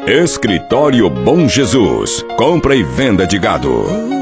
Escritório Bom Jesus. Compra e venda de gado.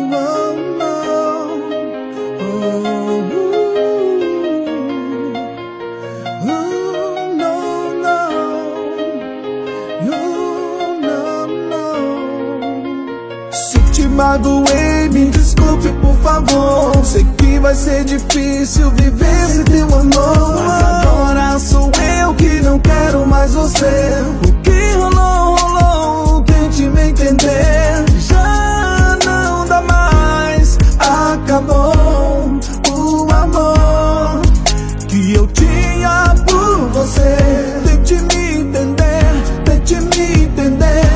Se te magoei, me desculpe por favor. Sei que vai ser difícil viver sem teu amor, mas agora sou eu que não quero mais você. O que rolou, rolou, tente me entender. Já não dá mais, acabou o amor que eu tinha por você. Tente me entender, tente me entender.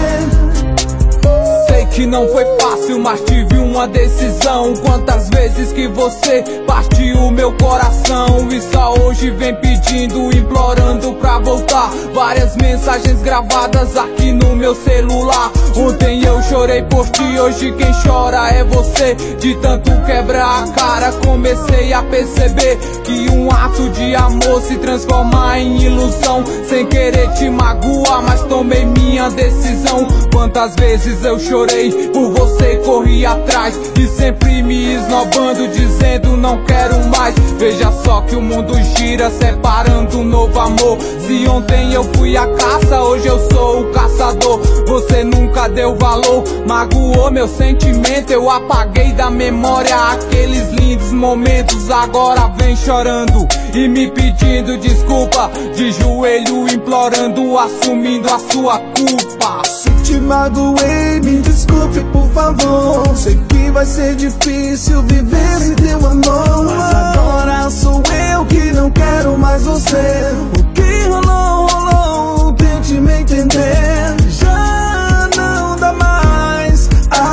Sei que não foi fácil, mas tive uma decisão. Quantas vezes que você partiu o meu coração e só hoje vem pedindo, implorando pra voltar. Várias mensagens gravadas aqui no meu celular. Ontem eu chorei por ti, hoje quem chora é você. De tanto quebrar a cara comecei a perceber que um ato de amor se transforma em ilusão. Sem querer te magoar, mas tomei minha decisão. Quantas vezes eu chorei por você, corri atrás e sempre me esnobando, dizendo não quero mais. Veja só que o mundo gira, separando um novo amor. Se ontem eu fui a caça, hoje eu sou o caçador. Você nunca deu valor, magoou meu sentimento. Eu apaguei da memória aqueles lindos momentos. Agora vem chorando e me pedindo desculpa, de joelho implorando, assumindo a sua culpa. Se te magoei, me desculpe por favor. Sei que vai ser difícil viver sem teu amor, mas agora sou eu que não quero mais você. O que rolou, rolou, tente me entender. Já não dá mais,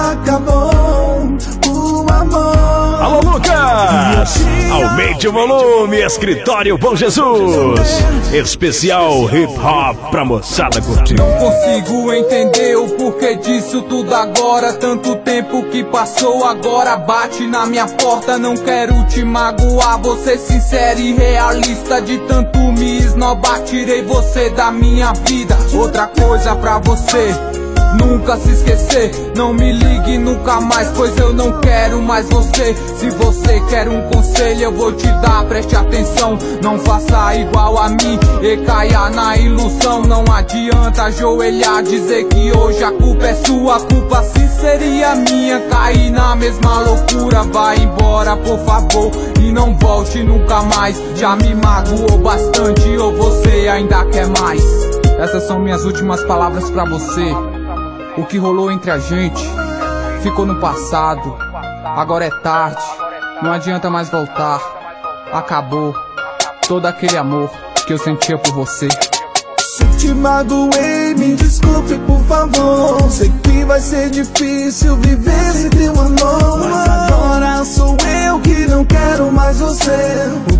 acabou o amor. Alô, Lucas! Aumente o volume, Escritório Bom Jesus. Especial hip hop pra moçada curtir. Não consigo entender o porquê disso tudo agora. Tanto tempo que passou, agora bate na minha porta. Não quero te magoar, vou ser sincero e realista. De tanto me esnobar, tirei você da minha vida. Outra coisa pra você, nunca se esquecer, não me ligue nunca mais, pois eu não quero mais você. Se você quer um conselho eu vou te dar, preste atenção. Não faça igual a mim e caia na ilusão. Não adianta ajoelhar, dizer que hoje a culpa é sua. A culpa sim seria minha, cair na mesma loucura. Vai embora por favor e não volte nunca mais. Já me magoou bastante ou você ainda quer mais? Essas são minhas últimas palavras pra você. O que rolou entre a gente ficou no passado, agora é tarde, não adianta mais voltar. Acabou todo aquele amor que eu sentia por você. Se te magoei, me desculpe por favor. Sei que vai ser difícil viver sem teu amor, mas agora sou eu que não quero mais você.